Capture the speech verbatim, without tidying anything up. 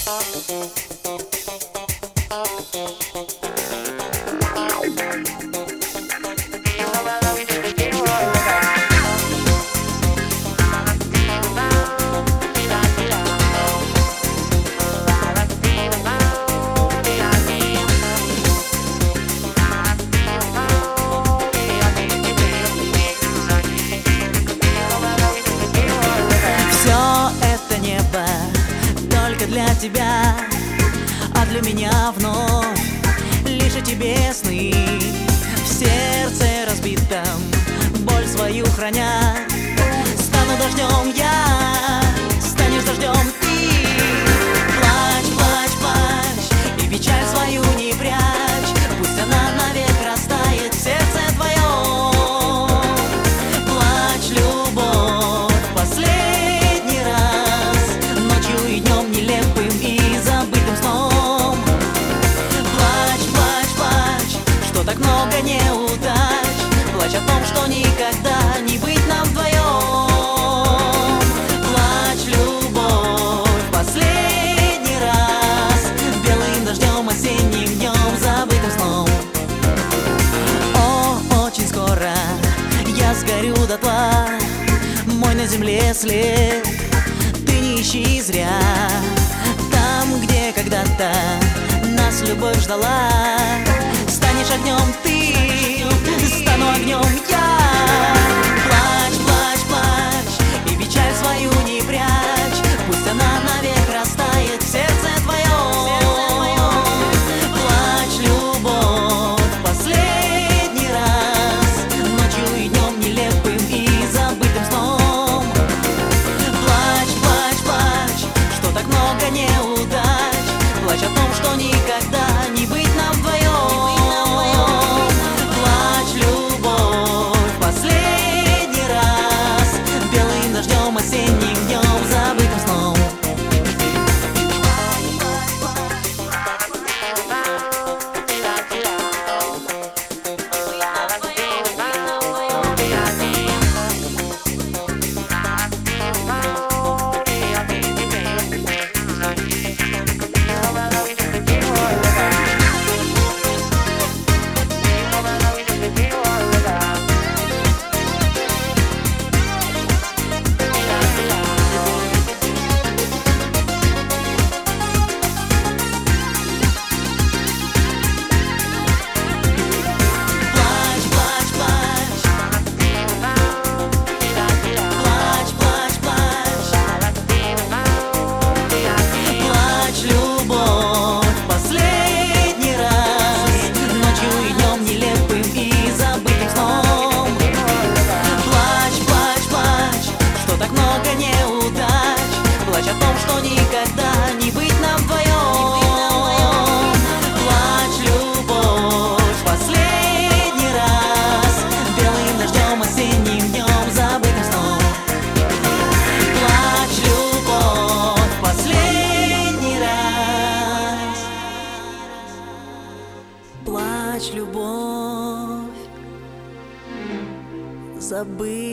Для тебя, а для меня вновь лишь о тебе сны. В сердце разбитом боль свою храня, стану дождем я, станешь дождем ты. Плачь, плачь, плачь и печаль свою не прячь, пусть она навек растает в сердце твоем. Плачь, любовь, последний раз, ночью и днем нелепым и забытым сном. Плачь, плачь, плачь, что так много неудач, плачь о том, что никогда не быть нам вдвоем. Плачь, любовь, последний раз, белым дождем, осенним днем, забытым сном. О, очень скоро я сгорю дотла, мой на земле след ты не ищи зря. Там, где когда-то нас любовь ждала, станешь огнем ты, стану огнем я. Плачь, плачь, плачь и печаль свою не прячь, пусть она навек растает в сердце твоем. Плачь, любовь, последний раз, ночью и днем нелепым и забытым сном. Плачь, плачь, плачь, что так много неудач, плачь о том, что никогда не быть нам вдвоем. Плачь, любовь, последний раз, белым дождем, осенним днем, забытым сном. Плачь о том, что никогда не быть нам вдвоем. Плачь, любовь, последний раз, белым дождем, осенним днем, забытым сном. Плачь, любовь, последний раз. Плачь, любовь, забыть.